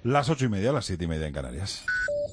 Las 8:30, las 7:30 en Canarias.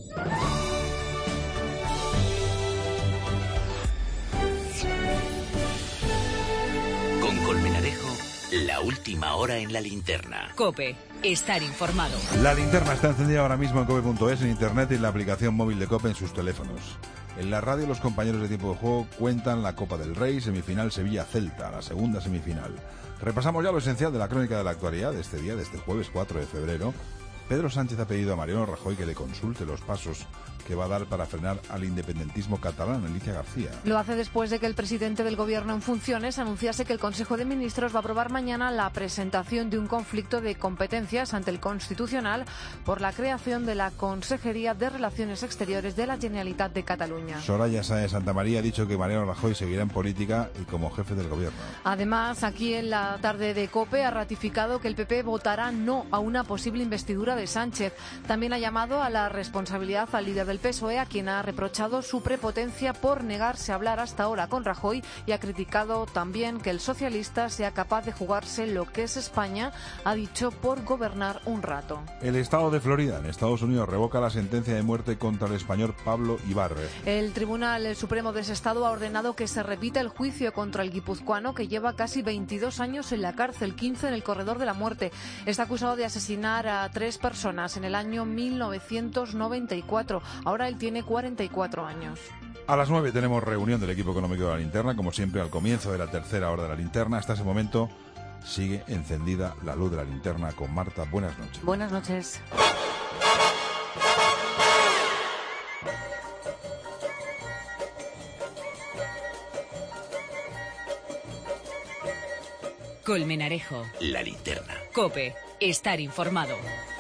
Con Colmenarejo, la última hora en la linterna. COPE, estar informado. La linterna está encendida ahora mismo en cope.es, en internet y en la aplicación móvil de COPE en sus teléfonos. En la radio los compañeros de Tiempo de Juego cuentan la Copa del Rey, semifinal Sevilla-Celta, la segunda semifinal. Repasamos ya lo esencial de la crónica de la actualidad de este día, de este jueves 4 de febrero. Pedro Sánchez ha pedido a Mariano Rajoy que le consulte los pasos que va a dar para frenar al independentismo catalán. Alicia García. Lo hace después de que el presidente del Gobierno en funciones anunciase que el Consejo de Ministros va a aprobar mañana la presentación de un conflicto de competencias ante el Constitucional por la creación de la Consejería de Relaciones Exteriores de la Generalitat de Cataluña. Soraya Sáenz Santamaría ha dicho que Mariano Rajoy seguirá en política y como jefe del Gobierno. Además, aquí en la tarde de COPE ha ratificado que el PP votará no a una posible investidura de Sánchez. También ha llamado a la responsabilidad al líder del PSOE, a quien ha reprochado su prepotencia por negarse a hablar hasta ahora con Rajoy, y ha criticado también que el socialista sea capaz de jugarse lo que es España, ha dicho, por gobernar un rato. El estado de Florida, en Estados Unidos, revoca la sentencia de muerte contra el español Pablo Ibarre. El Tribunal Supremo de ese estado ha ordenado que se repita el juicio contra el guipuzcoano, que lleva casi 22 años en la cárcel, 15 en el corredor de la muerte. Está acusado de asesinar a 3 personas en el año 1994. Ahora él tiene 44 años. A las 9 tenemos reunión del equipo económico de la linterna, como siempre al comienzo de la tercera hora de la linterna. Hasta ese momento sigue encendida la luz de la linterna con Marta. Buenas noches. Buenas noches. Colmenarejo. La linterna. COPE, estar informado.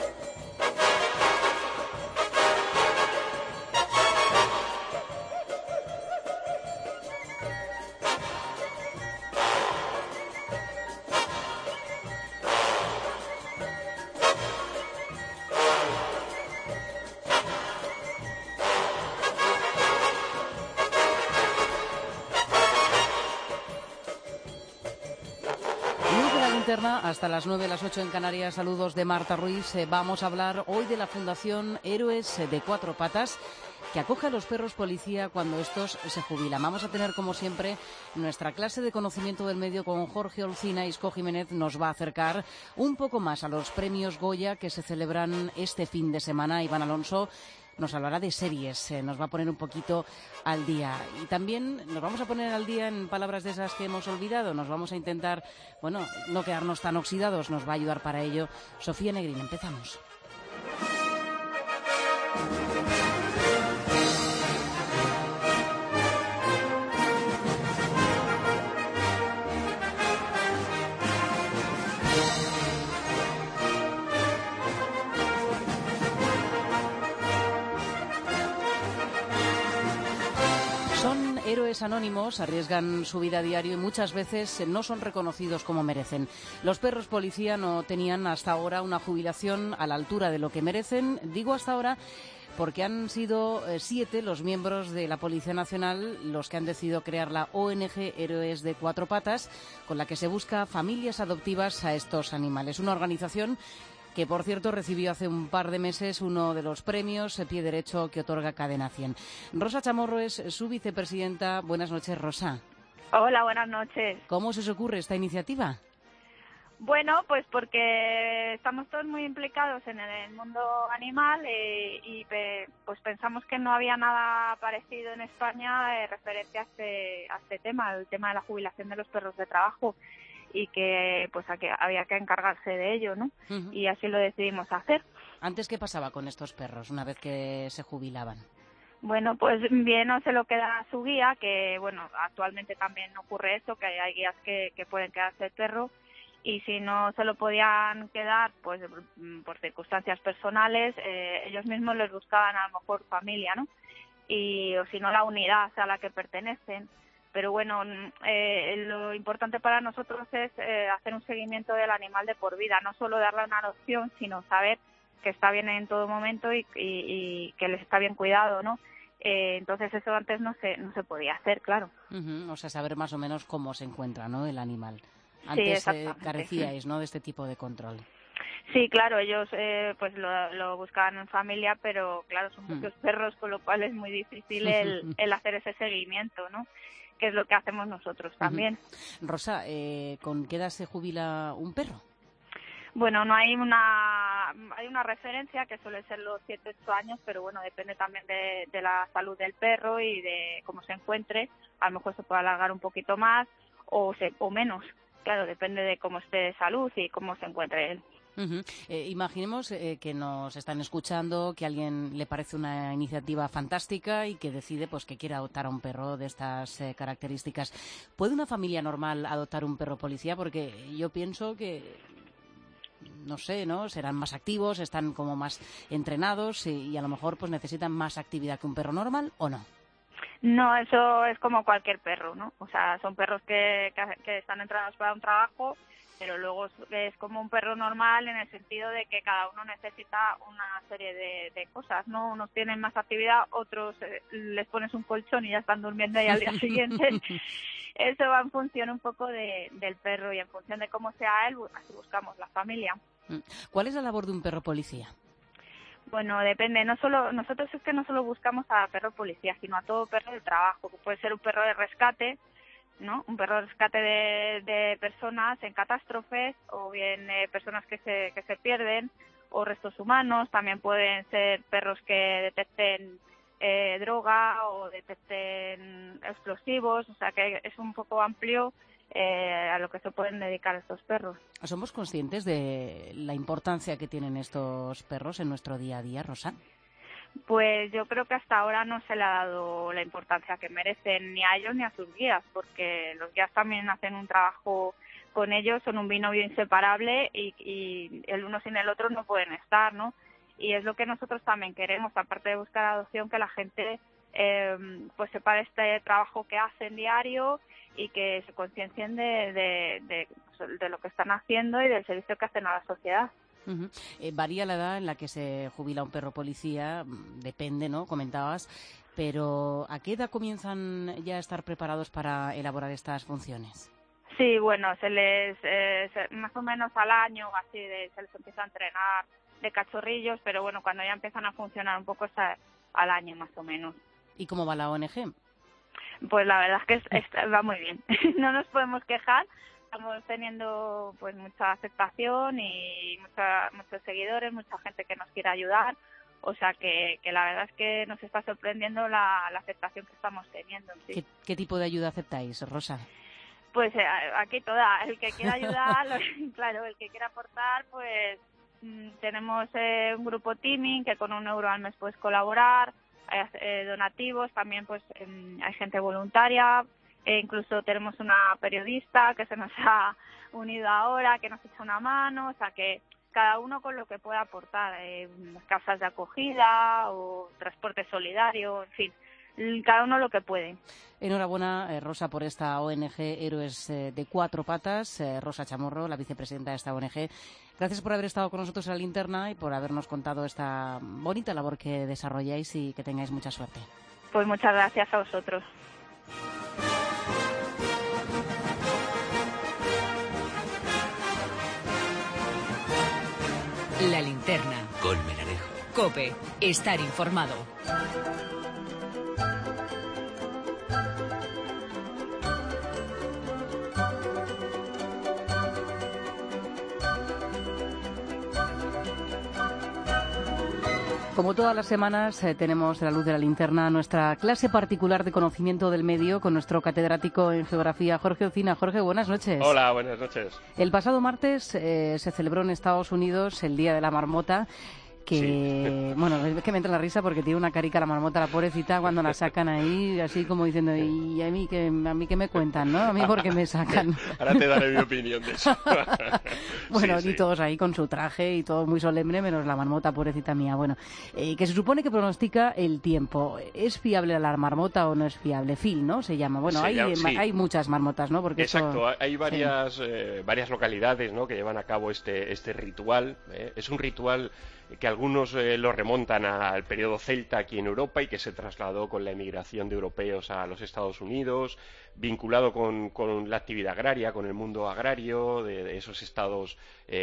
Hasta las 9, las 8 en Canarias. Saludos de Marta Ruiz. Vamos a hablar hoy de la Fundación Héroes de Cuatro Patas, que acoge a los perros policía cuando estos se jubilan. Vamos a tener, como siempre, nuestra clase de conocimiento del medio con Jorge Olcina. Isco Jiménez nos va a acercar un poco más a los premios Goya que se celebran este fin de semana. Iván Alonso nos hablará de series, nos va a poner un poquito al día. Y también nos vamos a poner al día en palabras de esas que hemos olvidado. Nos vamos a intentar, no quedarnos tan oxidados. Nos va a ayudar para ello Sofía Negrín. Empezamos. Héroes anónimos arriesgan su vida a diario y muchas veces no son reconocidos como merecen. Los perros policía no tenían hasta ahora una jubilación a la altura de lo que merecen. Digo hasta ahora porque han sido 7 los miembros de la Policía Nacional los que han decidido crear la ONG Héroes de Cuatro Patas, con la que se busca familias adoptivas a estos animales. Una organización que, por cierto, recibió hace un par de meses uno de los premios Pie Derecho que otorga Cadena 100. Rosa Chamorro es su vicepresidenta. Buenas noches, Rosa. Hola, buenas noches. ¿Cómo se os ocurre esta iniciativa? Bueno, pues porque estamos todos muy implicados en el mundo animal y pues pensamos que no había nada parecido en España referente a este tema, el tema de la jubilación de los perros de trabajo, y que pues había que encargarse de ello, ¿no? Uh-huh. Y así lo decidimos hacer. ¿Antes qué pasaba con estos perros una vez que se jubilaban? Bueno, pues bien, no se lo queda a su guía, que bueno, actualmente también ocurre eso, que hay guías que pueden quedarse el perro, y si no se lo podían quedar, pues por circunstancias personales, ellos mismos les buscaban a lo mejor familia, ¿no? O si no, la unidad a la que pertenecen. Pero bueno, lo importante para nosotros es hacer un seguimiento del animal de por vida, no solo darle una adopción, sino saber que está bien en todo momento y que les está bien cuidado, ¿no? Entonces eso antes no se podía hacer, claro. Uh-huh. O sea, saber más o menos cómo se encuentra, ¿no, el animal. Antes sí, carecíais, ¿no?, de este tipo de control. Sí, claro, ellos pues lo buscaban en familia, pero claro, son muchos perros, con lo cual es muy difícil el hacer ese seguimiento, ¿no? Que es lo que hacemos nosotros también. Rosa, ¿con qué edad se jubila un perro? Bueno, no hay una referencia que suele ser los 7-8 años, pero bueno, depende también de la salud del perro y de cómo se encuentre. A lo mejor se puede alargar un poquito más o menos. Claro, depende de cómo esté de salud y cómo se encuentre él. Imaginemos que nos están escuchando, que a alguien le parece una iniciativa fantástica y que decide pues que quiere adoptar a un perro de estas características. ¿Puede una familia normal adoptar un perro policía? Porque yo pienso que, no sé, ¿no? Serán más activos, están como más entrenados y a lo mejor pues necesitan más actividad que un perro normal, ¿o no? No, eso es como cualquier perro, ¿no? O sea, son perros que están entrenados para un trabajo, pero luego es como un perro normal en el sentido de que cada uno necesita una serie de cosas, ¿no? Unos tienen más actividad, otros les pones un colchón y ya están durmiendo ahí al día siguiente. Eso va en función un poco del perro y en función de cómo sea él, así buscamos la familia. ¿Cuál es la labor de un perro policía? Bueno, depende. Nosotros es que no solo buscamos a perro policía, sino a todo perro de trabajo, que puede ser un perro de rescate, ¿no? Un perro de rescate de personas en catástrofes, o bien personas que se pierden, o restos humanos. También pueden ser perros que detecten droga o detecten explosivos, o sea que es un poco amplio a lo que se pueden dedicar estos perros. ¿Somos conscientes de la importancia que tienen estos perros en nuestro día a día, Rosa? Pues yo creo que hasta ahora no se le ha dado la importancia que merecen ni a ellos ni a sus guías, porque los guías también hacen un trabajo con ellos, son un binomio inseparable y el uno sin el otro no pueden estar, ¿no? Y es lo que nosotros también queremos, aparte de buscar adopción, que la gente pues sepa de este trabajo que hacen diario y que se conciencien de lo que están haciendo y del servicio que hacen a la sociedad. Varía la edad en la que se jubila un perro policía, depende, ¿no? Comentabas, pero ¿a qué edad comienzan ya a estar preparados para elaborar estas funciones? Sí, bueno, más o menos al año así se les empieza a entrenar de cachorrillos, pero bueno, cuando ya empiezan a funcionar un poco es al año más o menos. ¿Y cómo va la ONG? Pues la verdad es que va muy bien. No nos podemos quejar. Estamos teniendo pues mucha aceptación y muchos seguidores, mucha gente que nos quiere ayudar. O sea que la verdad es que nos está sorprendiendo la aceptación que estamos teniendo. ¿Sí? ¿Qué tipo de ayuda aceptáis, Rosa? Pues aquí toda. El que quiera ayudar, claro, el que quiera aportar, pues tenemos un grupo teaming que con €1 al mes puedes colaborar. Hay donativos, también pues hay gente voluntaria, incluso tenemos una periodista que se nos ha unido ahora, que nos echa una mano, o sea que cada uno con lo que pueda aportar, casas de acogida o transporte solidario, en fin, cada uno lo que puede. Enhorabuena, Rosa, por esta ONG Héroes de Cuatro Patas. Rosa Chamorro, la vicepresidenta de esta ONG. Gracias por haber estado con nosotros en la linterna y por habernos contado esta bonita labor que desarrolláis y que tengáis mucha suerte. Pues muchas gracias a vosotros. La linterna. Colmenarejo. COPE. Estar informado. Como todas las semanas, tenemos en la luz de la linterna nuestra clase particular de conocimiento del medio con nuestro catedrático en geografía, Jorge Ocina. Jorge, buenas noches. Hola, buenas noches. El pasado martes se celebró en Estados Unidos el Día de la Marmota. Que, sí. Bueno, es que me entra la risa porque tiene una carica la marmota, la pobrecita, cuando la sacan ahí, así como diciendo, ¿y a mí qué me cuentan, no? A mí por qué me sacan. Ahora te daré mi opinión de eso. Bueno, sí, y todos ahí con su traje y todo muy solemne, menos la marmota, pobrecita mía. Bueno, que se supone que pronostica el tiempo. ¿Es fiable la marmota o no es fiable? Phil, ¿no? Se llama. Bueno, hay muchas marmotas, ¿no? Porque exacto, hay varias localidades, ¿no?, que llevan a cabo este ritual. Es un ritual que algunos lo remontan al periodo celta aquí en Europa y que se trasladó con la emigración de europeos a los Estados Unidos, vinculado con la actividad agraria, con el mundo agrario de esos estados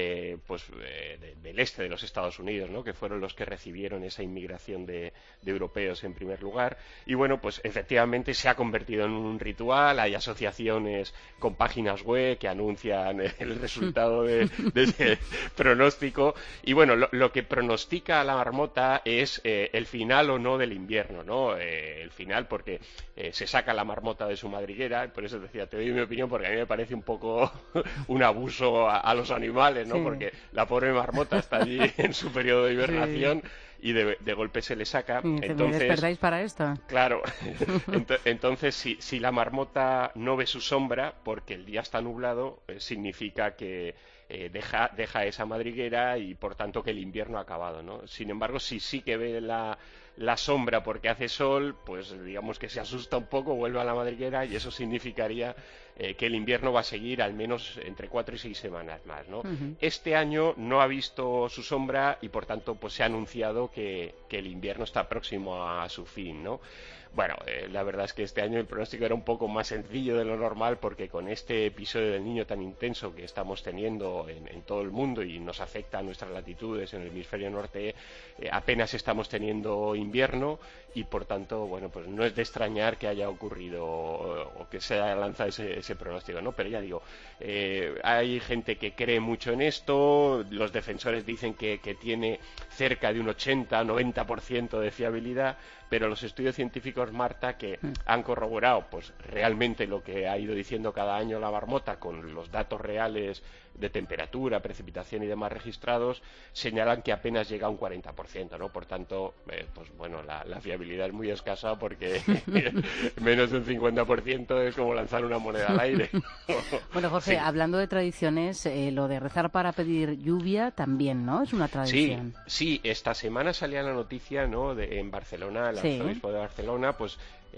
del este de los Estados Unidos, ¿no? Que fueron los que recibieron esa inmigración de europeos en primer lugar. Y bueno, pues efectivamente se ha convertido en un ritual. Hay asociaciones con páginas web que anuncian el resultado de ese pronóstico. Y bueno, lo que pronostica la marmota es el final o no del invierno, ¿no? El final, porque se saca la marmota de su madriguera. Por eso decía, te doy mi opinión, porque a mí me parece un poco un abuso a los animales, ¿no? Sí. Porque la pobre marmota está allí en su periodo de hibernación. Sí. Y de golpe se le saca. Entonces, ¿me despertáis para esto? Claro. Entonces, si la marmota no ve su sombra porque el día está nublado, significa que deja esa madriguera y, por tanto, que el invierno ha acabado, ¿no? Sin embargo, si sí que ve la sombra porque hace sol, pues digamos que se asusta un poco, vuelve a la madriguera y eso significaría que el invierno va a seguir al menos entre 4 y 6 semanas más, ¿no? Uh-huh. Este año no ha visto su sombra y por tanto pues se ha anunciado que el invierno está próximo a su fin, ¿no? Bueno, la verdad es que este año el pronóstico era un poco más sencillo de lo normal porque con este episodio del Niño tan intenso que estamos teniendo en todo el mundo y nos afecta a nuestras latitudes en el hemisferio norte, apenas estamos teniendo invierno y por tanto, bueno, pues no es de extrañar que haya ocurrido o que se haya lanzado ese pronóstico, ¿no? Pero ya digo, hay gente que cree mucho en esto, los defensores dicen que tiene cerca de un 80-90% de fiabilidad, pero los estudios científicos, Marta, que han corroborado pues realmente lo que ha ido diciendo cada año la marmota con los datos reales de temperatura, precipitación y demás registrados, señalan que apenas llega a un 40%, ¿no? Por tanto, pues bueno, la fiabilidad es muy escasa porque menos de un 50% es como lanzar una moneda al aire. Bueno, Jorge, sí. Hablando de tradiciones, lo de rezar para pedir lluvia también, ¿no? Es una tradición. Sí, esta semana salía la noticia, ¿no? En Barcelona, el arzobispo de Barcelona, pues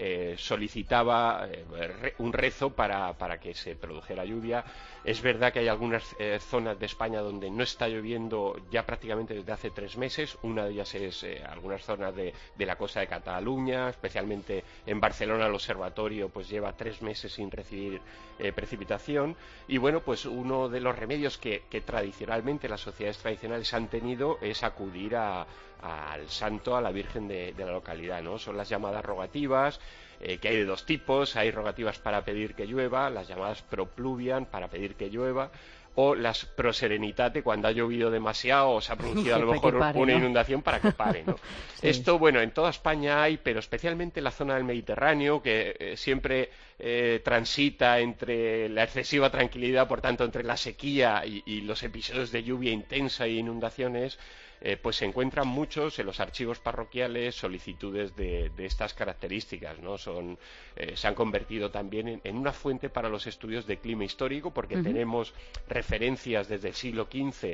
solicitaba un rezo para que se produjera lluvia. Es verdad que hay algunas zonas de España donde no está lloviendo ya prácticamente desde hace 3 meses. Una de ellas es algunas zonas de la costa de Cataluña, especialmente en Barcelona el observatorio pues lleva 3 meses sin recibir precipitación. Y bueno, pues uno de los remedios que tradicionalmente las sociedades tradicionales han tenido es acudir al santo, a la Virgen de la localidad, ¿no? Son las llamadas rogativas, que hay de 2 tipos. Hay rogativas para pedir que llueva, las llamadas pro pluviam, para pedir que llueva, o las pro serenitate, cuando ha llovido demasiado o se ha producido a lo mejor una inundación, para que pare, ¿no? Sí. Esto, bueno, en toda España hay, pero especialmente en la zona del Mediterráneo, que siempre transita entre la excesiva tranquilidad, por tanto, entre la sequía y los episodios de lluvia intensa e inundaciones. Pues se encuentran muchos en los archivos parroquiales solicitudes de estas características, ¿no? Se han convertido también en una fuente para los estudios de clima histórico, porque tenemos referencias desde el siglo XV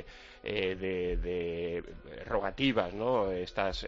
de rogativas, ¿no? Estas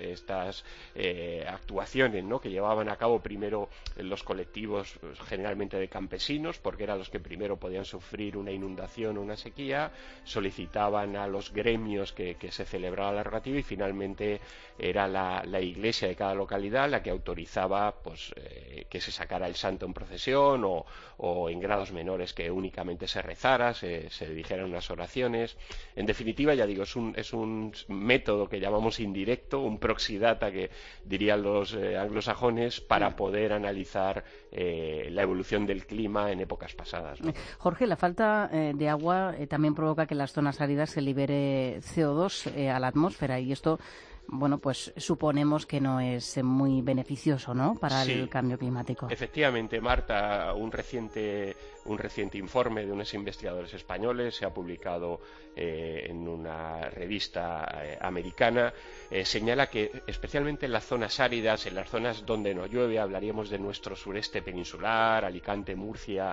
actuaciones, ¿no? Que llevaban a cabo primero los colectivos, pues, generalmente de campesinos, porque eran los que primero podían sufrir una inundación o una sequía. Solicitaban a los gremios que se celebraba la rogativa y finalmente era la iglesia de cada localidad la que autorizaba pues que se sacara el santo en procesión o en grados menores que únicamente se rezara, se dijeran unas oraciones. En definitiva, ya digo, es un método que llamamos indirecto, un proxidata, que dirían los anglosajones, para poder analizar la evolución del clima en épocas pasadas, ¿no? Jorge, la falta de agua también provoca que en las zonas áridas se libere CO2 a la atmósfera, y esto, bueno, pues suponemos que no es muy beneficioso, ¿no?, para el cambio climático. Efectivamente, Marta, un reciente informe de unos investigadores españoles se ha publicado en una revista americana, señala que especialmente en las zonas áridas, en las zonas donde no llueve, hablaríamos de nuestro sureste peninsular, Alicante, Murcia,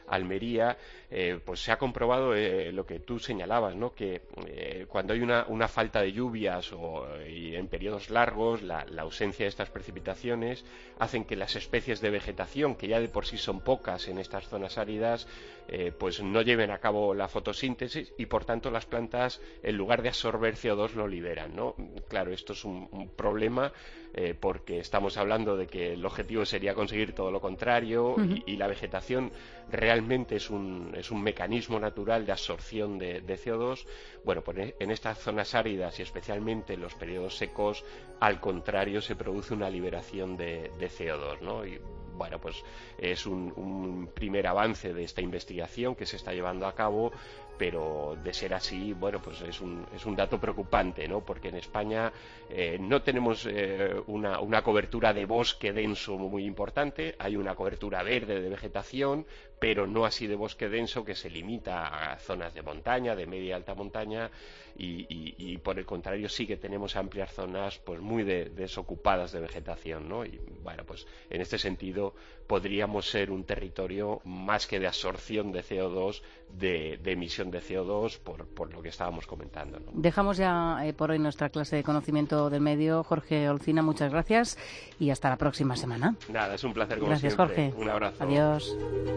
Almería, pues se ha comprobado lo que tú señalabas, ¿no? Que cuando hay una falta de lluvias y en periodos largos, la ausencia de estas precipitaciones hacen que las especies de vegetación, que ya de por sí son pocas en estas zonas áridas, pues no lleven a cabo la fotosíntesis y por tanto las plantas, en lugar de absorber CO2, lo liberan, ¿no? Claro, esto es un problema porque estamos hablando de que el objetivo sería conseguir todo lo contrario y la vegetación realmente es un mecanismo natural de absorción de CO2. Bueno, pues en estas zonas áridas y especialmente en los periodos secos, al contrario, se produce una liberación de CO2, ¿no? Y bueno, pues es un primer avance de esta investigación que se está llevando a cabo, pero de ser así, bueno, pues es un dato preocupante, ¿no? Porque en España no tenemos una cobertura de bosque denso muy importante, hay una cobertura verde de vegetación, pero no así de bosque denso, que se limita a zonas de montaña, de media y alta montaña, y por el contrario sí que tenemos amplias zonas pues muy desocupadas de vegetación, ¿no? Y bueno, pues en este sentido podríamos ser un territorio más que de absorción de CO2, de emisión de CO2 por lo que estábamos comentando, ¿no? Dejamos ya por hoy nuestra clase de conocimiento del medio. Jorge Olcina, muchas gracias y hasta la próxima semana. Nada, es un placer como gracias, siempre. Jorge. Un abrazo. Adiós.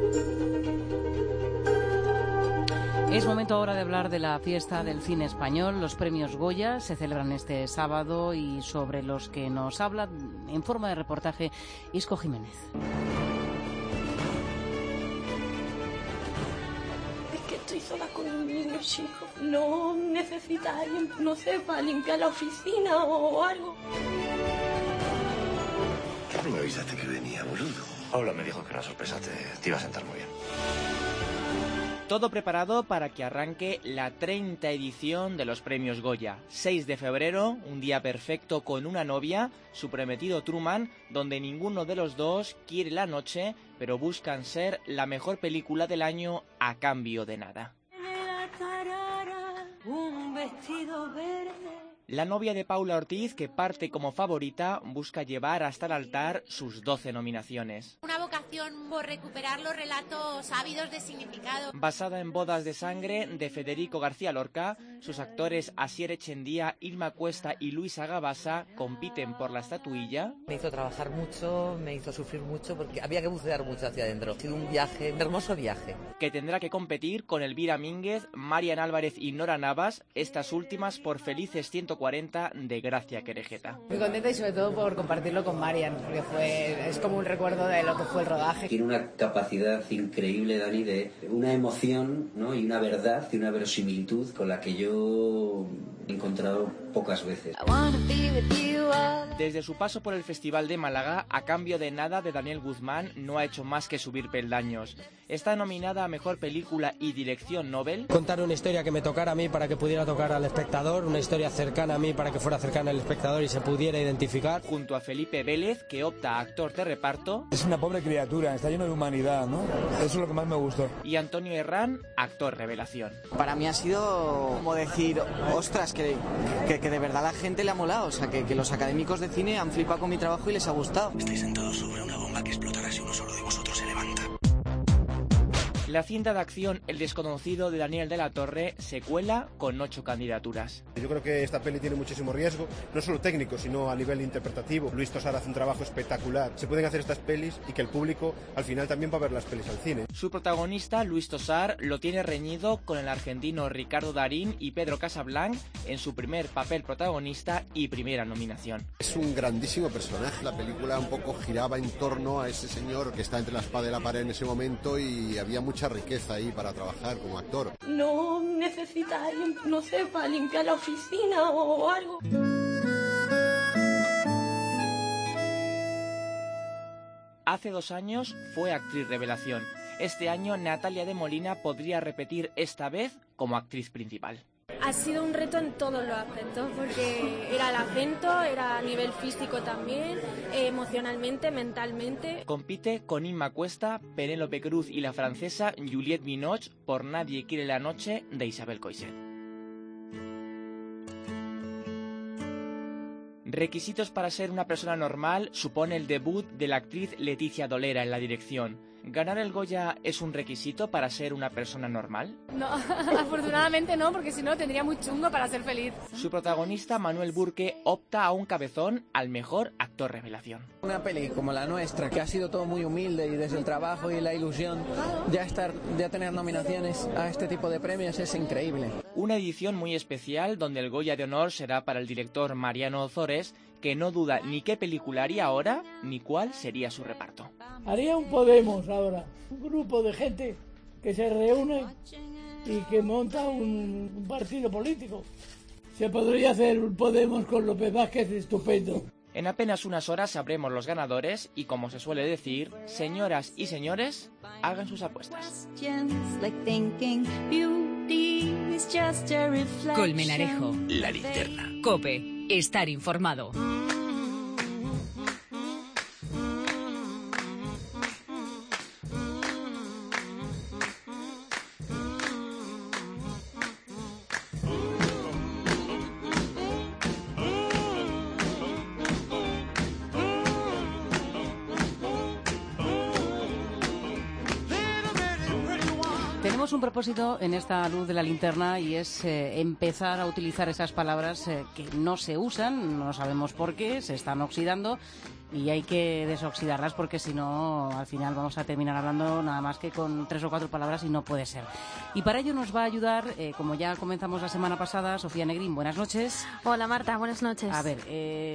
Es momento ahora de hablar de la fiesta del cine español. Los premios Goya se celebran este sábado y sobre los que nos habla en forma de reportaje Isco Jiménez. Es que estoy sola con un niño chico. No necesita alguien, no sé, para limpiar la oficina o algo. ¿Qué no me avisaste que venía, boludo? Paula me dijo que la sorpresa te iba a sentar muy bien. Todo preparado para que arranque la 30ª edición de los premios Goya. 6 de febrero, un día perfecto con una novia, su prometido Truman, donde ninguno de los dos quiere la noche, pero buscan ser la mejor película del año a cambio de nada. Un vestido verde. La novia de Paula Ortiz, que parte como favorita, busca llevar hasta el altar sus 12 nominaciones. Una vocación por recuperar los relatos ávidos de significado. Basada en Bodas de sangre de Federico García Lorca, sus actores Asier Echendía, Irma Cuesta y Luisa Gabasa compiten por la estatuilla. Me hizo trabajar mucho, me hizo sufrir mucho porque había que bucear mucho hacia adentro. Ha sido un viaje, un hermoso viaje. Que tendrá que competir con Elvira Mínguez, Marian Álvarez y Nora Navas, estas últimas por Felices 140 de Gracia Querejeta. Muy contenta y sobre todo por compartirlo con Marian, porque es como un recuerdo de lo que fue el rodaje. Tiene una capacidad increíble, Dani, de una emoción, ¿no? Y una verdad y una verosimilitud con la que yo he encontrado pocas veces. Desde su paso por el Festival de Málaga, A cambio de nada de Daniel Guzmán no ha hecho más que subir peldaños. Está nominada a Mejor Película y Dirección Nobel. Contar una historia que me tocara a mí para que pudiera tocar al espectador, una historia cercana a mí para que fuera cercana al espectador y se pudiera identificar. Junto a Felipe Vélez, que opta a actor de reparto. Es una pobre criatura, está lleno de humanidad, ¿no? Eso es lo que más me gustó. Y Antonio Herrán, actor revelación. Para mí ha sido como decir, ostras, que de verdad la gente le ha molado, o sea, que los académicos de cine han flipado con mi trabajo y les ha gustado. Estáis sentados sobre una bomba que explotará si uno solo de vosotros se levanta. La cinta de acción El desconocido de Daniel de la Torre se cuela con 8 candidaturas. Yo creo que esta peli tiene muchísimo riesgo, no solo técnico, sino a nivel interpretativo. Luis Tosar hace un trabajo espectacular. Se pueden hacer estas pelis y que el público al final también va a ver las pelis al cine. Su protagonista, Luis Tosar, lo tiene reñido con el argentino Ricardo Darín y Pedro Casablanc en su primer papel protagonista y primera nominación. Es un grandísimo personaje. La película un poco giraba en torno a ese señor que está entre la espada y la pared en ese momento y había mucha riqueza ahí para trabajar como actor. No necesita alguien, no sé, para limpiar la oficina o algo. Hace 2 años fue actriz revelación. Este año Natalia de Molina podría repetir esta vez como actriz principal. Ha sido un reto en todos los aspectos, porque era el acento, era a nivel físico también, emocionalmente, mentalmente. Compite con Inma Cuesta, Penélope Cruz y la francesa Juliette Binoche por Nadie quiere la noche de Isabel Coixet. Requisitos para ser una persona normal supone el debut de la actriz Leticia Dolera en la dirección. ¿Ganar el Goya es un requisito para ser una persona normal? No, afortunadamente no, porque si no tendría muy chungo para ser feliz. Su protagonista, Manuel Burke, opta a un cabezón al mejor actor revelación. Una peli como la nuestra, que ha sido todo muy humilde y desde el trabajo y la ilusión, ya tener nominaciones a este tipo de premios es increíble. Una edición muy especial donde el Goya de honor será para el director Mariano Ozores, que no duda ni qué película haría ahora, ni cuál sería su reparto. Haría un Podemos ahora, un grupo de gente que se reúne y que monta un partido político. Se podría hacer un Podemos con López Vázquez estupendo. En apenas unas horas sabremos los ganadores y, como se suele decir, señoras y señores, hagan sus apuestas. Colmenarejo. La linterna. COPE. Estar informado. Tenemos un propósito en esta luz de la linterna y es empezar a utilizar esas palabras que no se usan, no sabemos por qué, se están oxidando y hay que desoxidarlas porque si no al final vamos a terminar hablando nada más que con 3 o 4 palabras y no puede ser. Y para ello nos va a ayudar, como ya comenzamos la semana pasada, Sofía Negrín. Buenas noches. Hola Marta, buenas noches. A ver,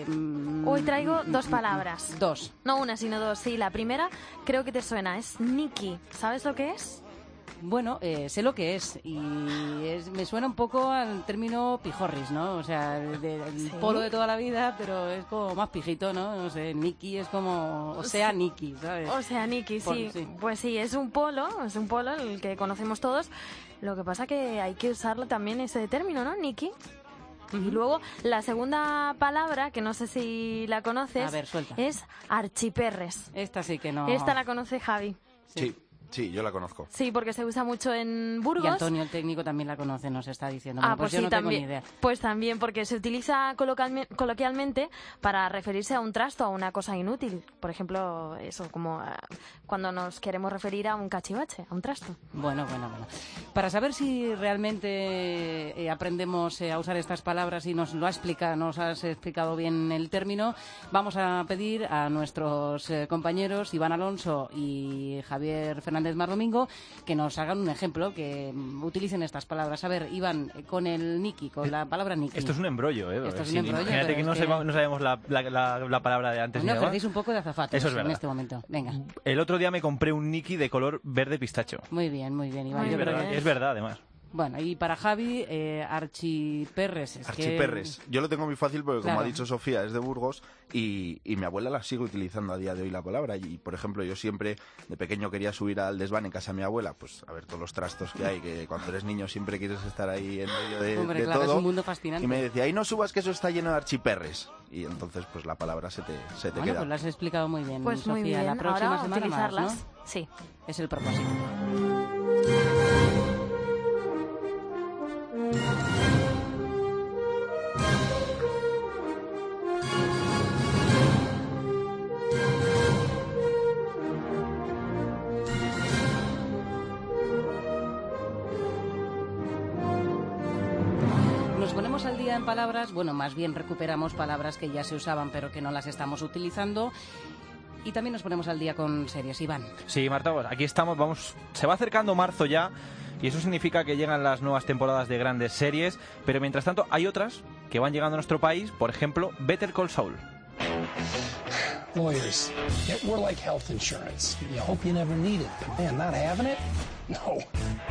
hoy traigo 2 palabras. 2. No una, sino 2. Sí, la primera creo que te suena, es Nikki. ¿Sabes lo que es? Bueno, sé lo que es y me suena un poco al término pijorris, ¿no? O sea, el ¿Sí? polo de toda la vida, pero es como más pijito, ¿no? No sé, Nikki es como, o sea, Nikki, ¿sabes? O sea, Nikki, sí. Pues sí, es un polo el que conocemos todos. Lo que pasa que hay que usarlo también ese término, ¿no? Nikki. Y luego la segunda palabra, que no sé si la conoces, a ver, suelta. Es archiperres. Esta sí que no. Esta la conoce Javi. Sí, yo la conozco. Sí, porque se usa mucho en Burgos. Y Antonio, el técnico, también la conoce, nos está diciendo. Bueno, pues sí, yo no también. tengo ni idea. Pues también, porque se utiliza coloquialmente para referirse a un trasto, a una cosa inútil. Por ejemplo, eso, como cuando nos queremos referir a un cachivache, a un trasto. Bueno. Para saber si realmente aprendemos a usar estas palabras y nos has explicado bien el término, vamos a pedir a nuestros compañeros Iván Alonso y Javier Fernández Mar Domingo que nos hagan un ejemplo, que utilicen estas palabras. A ver, Iván, con el Nikki, con la palabra Nikki. Esto es un embrollo, ¿eh? Esto es un embrollo. Imagínate que no sabemos la palabra de antes. No ejercéis un poco de azafatos. Eso es verdad. En este momento. Venga. El otro día me compré un Nikki de color verde pistacho. Muy bien, Iván. Es verdad, además. Bueno, y para Javi, archiperres. Archiperres. Yo lo tengo muy fácil porque, como Claro. ha dicho Sofía, es de Burgos y mi abuela la sigue utilizando a día de hoy la palabra. Y, por ejemplo, yo siempre de pequeño quería subir al desván en casa de mi abuela, pues a ver todos los trastos que hay, que cuando eres niño siempre quieres estar ahí en medio de, Hombre, de claro, todo. es un mundo fascinante. Y me decía, ahí no subas que eso está lleno de archiperres. Y entonces, pues la palabra se te Bueno, queda. pues lo has explicado muy bien, Pues Sofía. muy bien. La próxima Ahora semana utilizarlas. más, ¿no? Sí. Es el propósito. Nos ponemos al día en palabras, bueno, más bien recuperamos palabras que ya se usaban pero que no las estamos utilizando. Y también nos ponemos al día con series. Iván. Sí, Marta, pues aquí estamos. Se va acercando marzo ya y eso significa que llegan las nuevas temporadas de grandes series, pero mientras tanto hay otras que van llegando a nuestro país, por ejemplo, Better Call Saul. Lawyers, we're like health insurance. You hope you never need it, but man, not having it? No.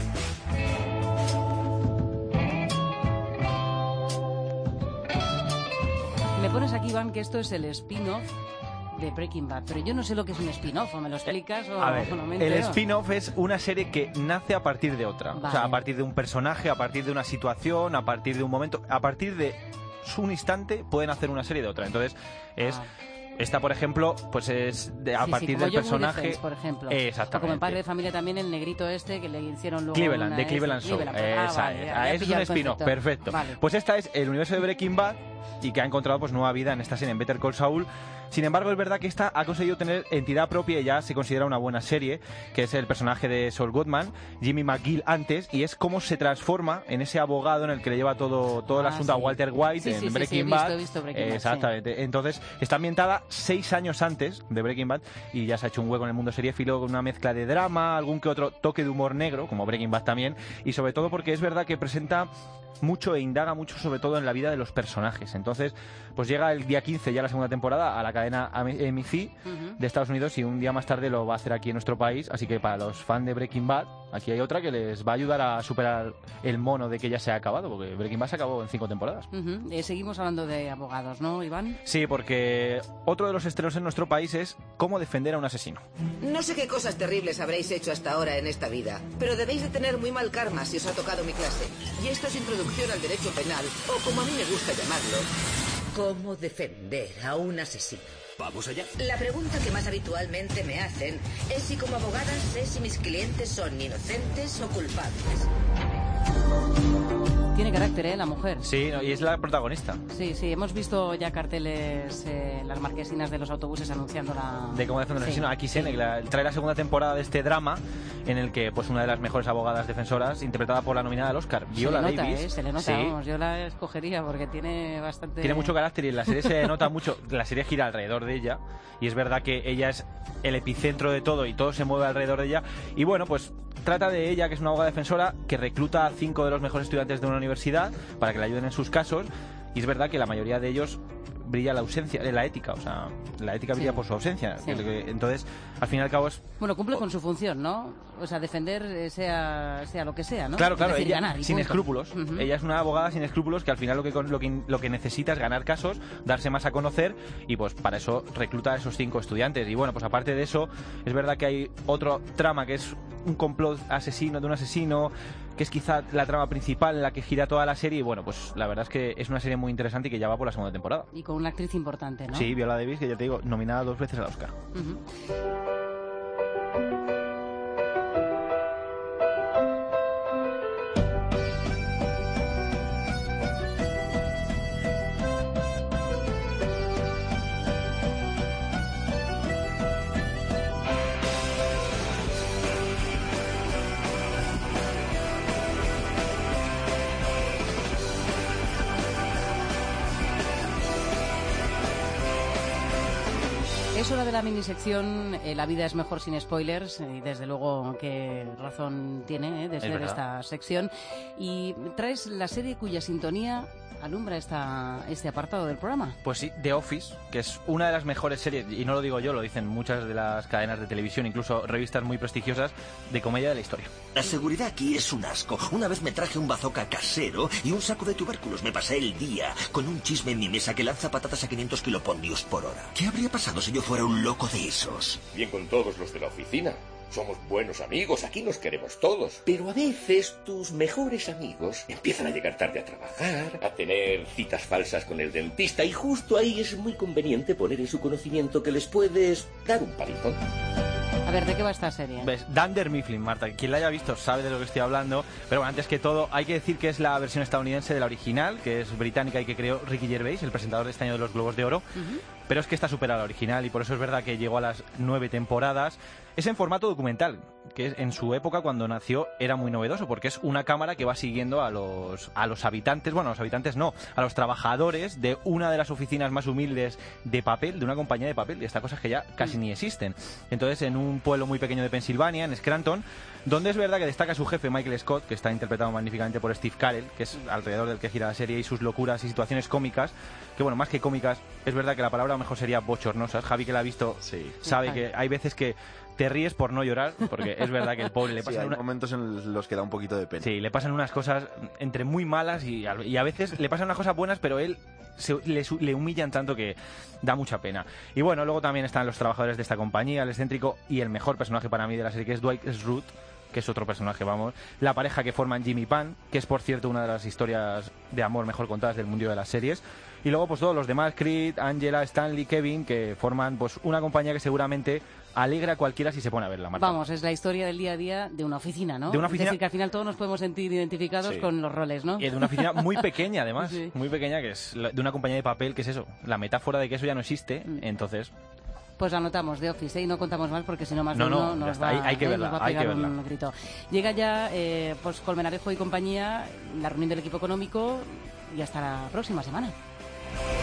Me pones aquí, Iván, que esto es el spin-off de Breaking Bad, pero yo no sé lo que es un spin-off, ¿o me lo explicas? O A ver, no me el entero. spin-off es una serie que nace a partir de otra. Vale. O sea, a partir de un personaje, a partir de una situación, a partir de un momento, a partir de un instante pueden hacer una serie de otra. Entonces, esta, por ejemplo, pues es a partir como del Young personaje. Defense, por ejemplo. Exactamente. O como en Padre de Familia también, el negrito este que le hicieron luego Cleveland, una de Cleveland Show. Cleveland. Esa Vale, es. ya he Eso es un pillado el spin-off, concepto. perfecto. Vale. Pues esta es el universo de Breaking Bad, y que ha encontrado pues nueva vida en esta serie, en Better Call Saul. Sin embargo, es verdad que esta ha conseguido tener entidad propia y ya se considera una buena serie, que es el personaje de Saul Goodman, Jimmy McGill antes, y es cómo se transforma en ese abogado en el que le lleva todo el asunto a Walter White en Breaking Bad. He visto Breaking Bad, exactamente. Entonces, está ambientada 6 años antes de Breaking Bad y ya se ha hecho un hueco en el mundo seriéfilo con una mezcla de drama, algún que otro toque de humor negro, como Breaking Bad también, y sobre todo porque es verdad que presenta mucho e indaga mucho sobre todo en la vida de los personajes. Entonces, pues llega el día 15 ya la segunda temporada a la cadena AMC de Estados Unidos y un día más tarde lo va a hacer aquí en nuestro país, así que para los fans de Breaking Bad, aquí hay otra que les va a ayudar a superar el mono de que ya se ha acabado, porque Breaking Bad se acabó en 5 temporadas. Seguimos hablando de abogados, ¿no, Iván? Sí, porque otro de los estrenos en nuestro país es cómo defender a un asesino. No sé qué cosas terribles habréis hecho hasta ahora en esta vida, pero debéis de tener muy mal karma si os ha tocado mi clase. Y esto es introducción al derecho penal, o como a mí me gusta llamarlo, cómo defender a un asesino. Vamos allá. La pregunta que más habitualmente me hacen es si como abogada sé si mis clientes son inocentes o culpables. Tiene carácter, la mujer. Sí, y es la protagonista. Sí, hemos visto ya carteles, las marquesinas de los autobuses anunciando la... De cómo defender a un asesino. Aquí trae la segunda temporada de este drama en el que pues una de las mejores abogadas defensoras, interpretada por la nominada al Oscar, Viola Davis. Se le nota, vamos, yo la escogería porque tiene bastante... Tiene mucho carácter y en la serie se nota mucho. La serie gira alrededor de ella y es verdad que ella es el epicentro de todo y todo se mueve alrededor de ella. Y bueno, pues trata de ella, que es una abogada defensora que recluta a 5 de los mejores estudiantes de una universidad para que le ayuden en sus casos, y es verdad que la mayoría de ellos brilla la ausencia de la ética, o sea, la ética brilla por su ausencia. Entonces, al fin y al cabo es... Bueno, cumple con su función, ¿no? O sea, defender sea lo que sea, ¿no? Claro, decir, ella ganar, sin escrúpulos. Ella es una abogada sin escrúpulos que al final lo que necesita es ganar casos, darse más a conocer, y pues para eso recluta a esos 5 estudiantes. Y bueno, pues aparte de eso, es verdad que hay otro trama que es un complot de un asesino, que es quizá la trama principal en la que gira toda la serie, y bueno, pues la verdad es que es una serie muy interesante y que ya va por la segunda temporada. Y con una actriz importante, ¿no? Sí, Viola Davis, que ya te digo, nominada 2 veces al Oscar. Es hora de la minisección La vida es mejor sin spoilers, y desde luego qué razón tiene de ser esta sección. Y traes la serie cuya sintonía alumbra este apartado del programa. Pues sí, The Office, que es una de las mejores series, y no lo digo yo, lo dicen muchas de las cadenas de televisión, incluso revistas muy prestigiosas, de comedia de la historia. La seguridad aquí es un asco. Una vez me traje un bazooka casero y un saco de tubérculos. Me pasé el día con un chisme en mi mesa que lanza patatas a 500 kilopolnios por hora. ¿Qué habría pasado si yo fuera un loco de esos? Bien con todos los de la oficina. Somos buenos amigos, aquí nos queremos todos. Pero a veces tus mejores amigos empiezan a llegar tarde a trabajar, a tener citas falsas con el dentista, y justo ahí es muy conveniente poner en su conocimiento que les puedes dar un palizón. A ver, ¿de qué va esta serie? ¿Ves? Dunder Mifflin, Marta. Quien la haya visto sabe de lo que estoy hablando. Pero bueno, antes que todo, hay que decir que es la versión estadounidense de la original, que es británica y que creó Ricky Gervais, el presentador de este año de los Globos de Oro. Pero es que está superada la original y por eso es verdad que llegó a las 9 temporadas. Es en formato documental, que en su época, cuando nació, era muy novedoso, porque es una cámara que va siguiendo a los habitantes, bueno, a los habitantes no, a los trabajadores de una de las oficinas más humildes de papel, de una compañía de papel, y estas cosas que ya casi ni existen. Entonces, en un pueblo muy pequeño de Pensilvania, en Scranton, donde es verdad que destaca su jefe, Michael Scott, que está interpretado magníficamente por Steve Carell, que es alrededor del que gira la serie, y sus locuras y situaciones cómicas, que bueno, más que cómicas, es verdad que la palabra a lo mejor sería bochornosas. Javi, que la ha visto, sabe que hay veces que te ríes por no llorar, porque es verdad que el pobre le pasan hay momentos en los que da un poquito de pena. Sí, le pasan unas cosas entre muy malas y a veces le pasan unas cosas buenas, pero él le humillan tanto que da mucha pena. Y bueno, luego también están los trabajadores de esta compañía, el excéntrico y el mejor personaje para mí de la serie, que es Dwight Schrute, que es otro personaje, vamos. La pareja que forman Jimmy Pan, que es por cierto una de las historias de amor mejor contadas del mundo de las series. Y luego pues todos los demás, Creed, Angela, Stanley, Kevin, que forman pues una compañía que seguramente alegra a cualquiera si se pone a verla, Marta. Vamos, es la historia del día a día de una oficina, ¿no? De una oficina... Es decir, que al final todos nos podemos sentir identificados con los roles, ¿no? Y de una oficina muy pequeña, además, muy pequeña, que es de una compañía de papel, que es eso, la metáfora de que eso ya no existe, entonces... Pues anotamos The Office, y no contamos más porque si no más de no, uno nos va, hay que verla, nos va a pegar un grito. Llega ya pues Colmenarejo y compañía, la reunión del equipo económico, y hasta la próxima semana.